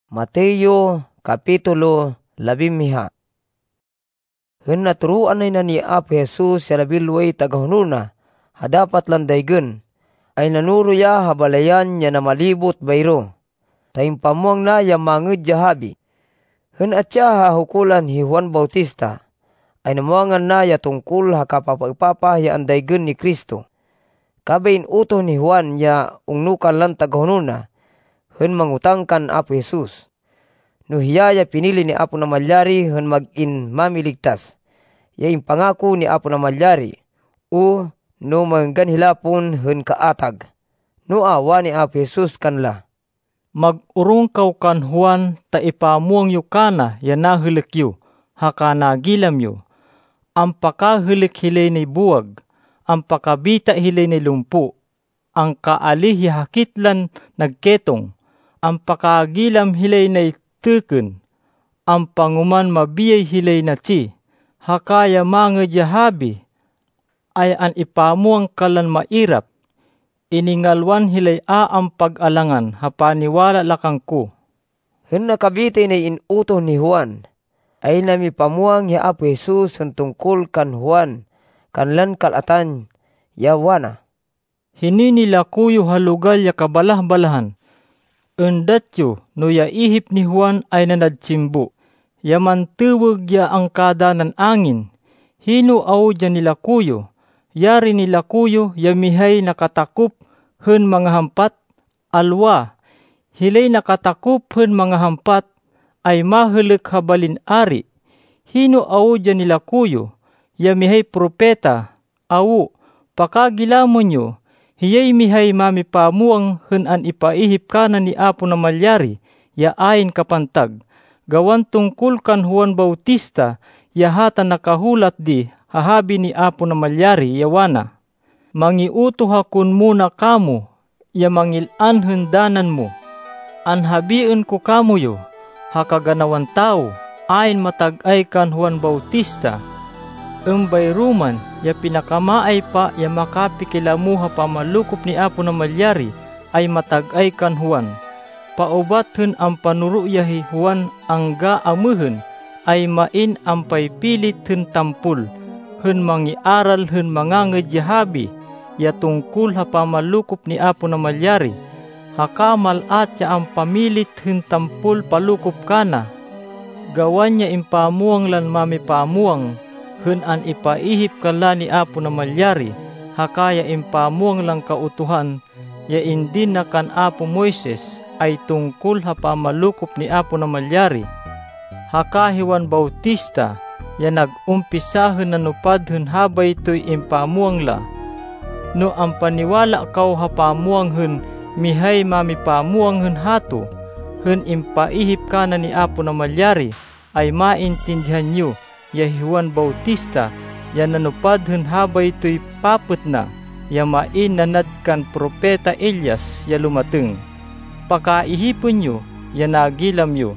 Mateo Kapitulo 15. Hên naturuan na ni Apo Jesus sa labilway tagahununa, hadapat landaygen, ay nanuro ya habalayan niya na malibot bayro. Tayong pamuang na ya mangid jahabi. Hên atya hahukulan hi Juan Bautista, ay namuangan na ya tungkol hakapapagpapa ya andaygen ni Kristo. Kabain uto ni Juan ya ungnukan lang tagahununa, hên mangutangkan Apo Jesus. No hiya ya pinili ni Apo na Malyari hên mag-in mamiligtas. Ya impangako ni Apo na Malyari, o no manggan hilapon hên kaatag. No awa ni Apo Jesus kanla. Mag-urong kaw kan Juan ta ipamuang yu kana ya nahilik yu, haka nagilam yu. Ang pakahilik hilay ni buwag, ang pakabita hilay ni lumpu, ang kaalih ya hakitlan nagketong, ang pakagilam hilay na teken, ang panguman mabiyay hilay na chi, hakaya mga jahabi, ay an ipamuang kalan mairap, iningalwan hilay ang pag-alangan, hapaniwala lakang ko. Hên nakabitay na inuto ni Juan, ay namipamuang ya Apo Jesus ang tungkol kan Juan, kanlan kalatan, yawana. Hininila kuyo halugal ya kabalah-balahan, endatyo no ya ihip ni Juan ay nanadsimbo, ya mantuwag ya ang kada ng angin, hino au dyan nila kuyo, yari nila kuyo ya mihay nakatakup hen mga hampat, alwa, hilay nakatakup hen mga hampat, ay mahilik habalin ari, hino au dyan nila kuyo, ya mihay propeta, au, pakagilamon nyo, hiyay mihay mamipamuang hen an ipaihip kana ni Apo na Malyari, ya ayin kapantag. Gawan tungkol kan Juan Bautista, ya hata nakahulat di, hahabi ni Apo na Malyari, yawana. Mangiuto hakun muna kamo, ya mangilan hendanan mo. Anhabiin ko kamo yo, hakaganawan tao, ayin matagay kan Juan Bautista. Embay ruman, ya pinakamaay pa ya makapikilamuha pamalukop ni Apo na Malyari ay matagay kan Juan. Paubat hen ang panuro yahi Juan ang gaamehen ay main ang paypilit hen tampul, hen mangiaral hen manganged yahabi, ya tungkol ha pamalukop ni Apo na Malyari. Hakamalat ya ang pamilit hen tampul palukop kana. Gawan niya impamuang lan mamipamuang, hen an ipaihip kala ni Apo na Malyari, hakaya impamuang lang kautuhan, ya indin na kan Apo Moises, ay tungkol ha pamalukop ni Apo na Malyari. Haka Juan Bautista, ya nagumpisahen na nupad hen habay to'y impamuang la. No ang paniwala kaw ha pamuang hen mihay mamipamuang hen hato, hen impaihip kana ni Apo na Malyari, ay maintindihan nyo, ya Juan Bautista, ya nanupad hen habay to'y papet na, ya main nanad kan propeta Elias, ya lumateng. Pakaihipon nyo, ya nagilam yo.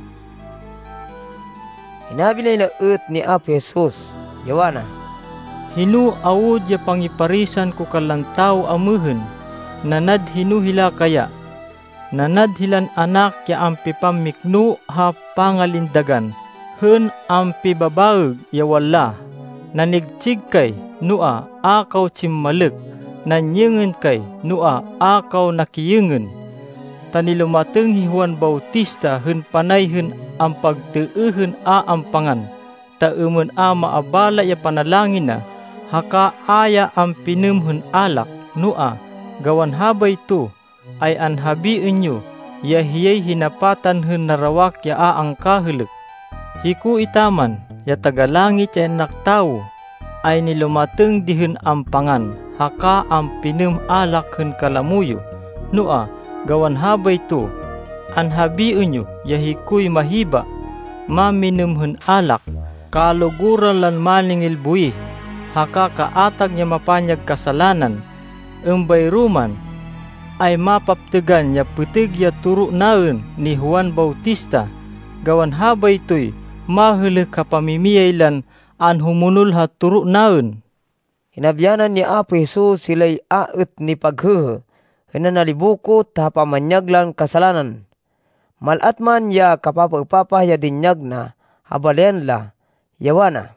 Hinabilay na ni Apo Jesus, yawana. Hinu awud ya pangiparisan ko kalantaw amehen, nanad hinu hila kaya. Nanad hilan anak ya ampi pamikno ha pangalindagan, hen ampi babaeg ya wala. Nanigtsig kay, nua akaw cimmalek, nanyengen kay, nua akaw nakiyengen. Tanilumateng hi Juan Bautista hen panay hen ang pagteehen ampangan, taemen maabala ya panalangin na, haka aya ang pinem hen alak, nua, gawan habay to, ay anhabiin nyo, ya hiyay hinapatan hen narawak ya ang kahilik. Hiku itaman, ya tagalangit ya naktao, ay nilumateng dihen ampangan, haka ang pinem alak hen kalamuyo, nua, gawan habay to, anhabiin nyo, ya hikuy mahiba, maminem hen alak, kaluguran lan maningil buih, haka kaatag niya mapanyag kasalanan, embay ruman, ay mapaptegan ya petig ya turu naen ni Juan Bautista, gawan habay to'y mahilik kapamimiyay lan an humunul ha turu naen. Hinabyanan ni Apo Jesus sila'y aet ni paghehe, hena nalibukot ha pamanyaglan kasalanan. Malat man ya kapapa-upapa ya dinyag na, habalayan la, yawana.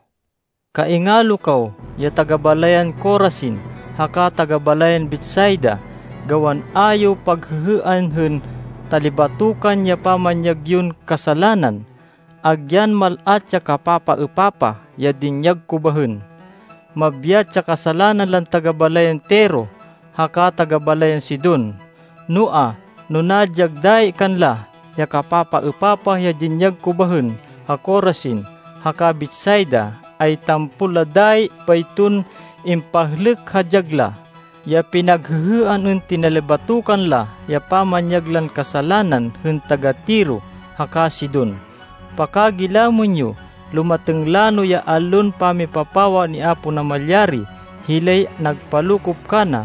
Kaingalo kaw, ya tagabalayan Corazin, haka tagabalayan Betsaida, gawan ayo paghuhuan hun talibatukan ya pamanyag yun kasalanan. Agyan malat ya kapapa-upapa, ya dinyag kubahun. Mabiyat ya kasalanan lang tagabalayan Tero, haka tagabalayan Sidon. Nua, nunadyagday kanla, ya kapapa-upapa ya dinyag kubahun, ha Corazin, haka Betsaida, ay tampuladay paytun impahlek hajagla. Ya pinaghuhuan hun tinalibatukan la, ya pamanyaglan kasalanan hun taga Tiro, haka Sidon. Pakagilamon nyo, lumatenglano ya alun pamipapawa ni Apo na Malyari, hilay nagpalukop ka na.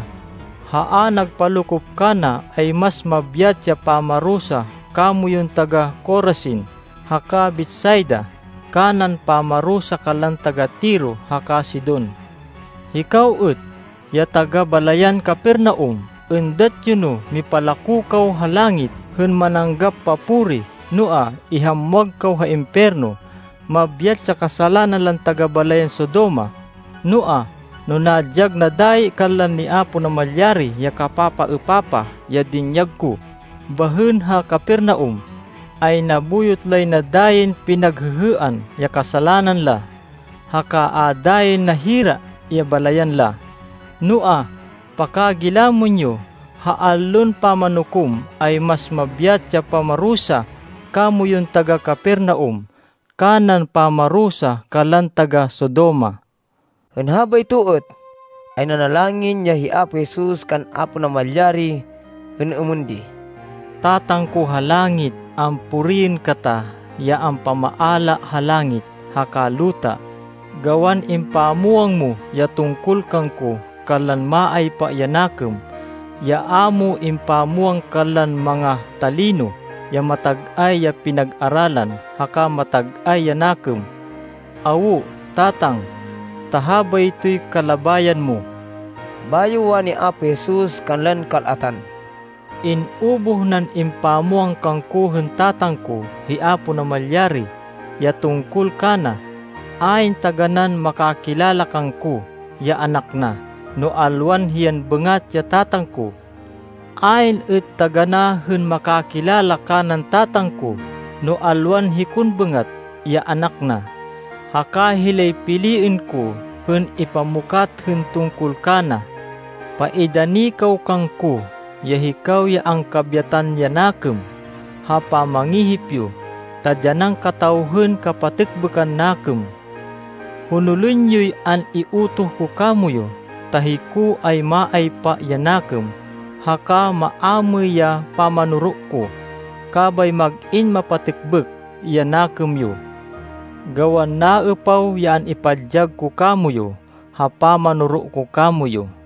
Haa nagpalukop ka na ay mas mabiyat ya pamarusa, kamo yung taga Corazin, haka Betsaida, kanan pamarusa kalan taga Tiro, haka Sidon. Ikaw ut, ya taga balayan Capernaum, endat yun mipalakukaw halangit, hun mananggap papuri, nua ihamwag kaw ha imperno, mabiyat sa kasalanan lang taga balayan Sodoma, nua nunadyag na day kalan ni Apo na Malyari, ya kapapa-upapa, ya dinyag ko, bahun ha Capernaum, ay nabuyot lay na dayin pinaghuhuan, ya kasalanan la, haka adayin na hira, ya balayan la. Nua, pakagilamon nyo, haalon pamanukom ay mas mabiyat ya pamarusa, kamo yung taga Capernaum, kanan pamarusa kalan taga Sodoma. Hunhabay tuot, ay nanalangin niya hi Apo Jesus kan Apo na Malyari, hun umundi. Tatang ko halangit, ampurin kata, ya ang pamaala halangit, hakaluta. Gawan impamuang mo, ya tungkol kang ko, kalan maay pa yanakem, ya amo impamuang kalan mga talino, ya matag-ay ya pinag-aralan, haka matag-ay yanakem. Awu, tatang, tahabay to'y kalabayan mo. Bayuwa ni Apo Jesus kanlan kalatan. Inubuh nan impamuang kangkuhon tatang ko, hi Apo na Malyari, ya tungkol kana, ayn taganan makakilala kang ko, ya anak na, no alwan hiyan bengat ya tatang ko. Ayn et tagana hun makakilala kanan tatang ko, no alwan hikun bengat, ya anak na. Haka hilay piliin ko, hun ipamukat hun tungkol kana. Paidani kaw kang ko, ya hikaw ya ang kabyatan yanakem. Hapa mangihipyo, tadyanang katauhun kapatikbekan nakem. Hunulun yo'y an iutuh ko kamuyo, tahiku ay maay pa yanakem, haka maamoy ya pamanuruk ko, kabay mag-in mapatikbek yanakem yo. Gawan na upaw yan ipadyag ko kamuyo, ha pamanuruk ko kamuyo.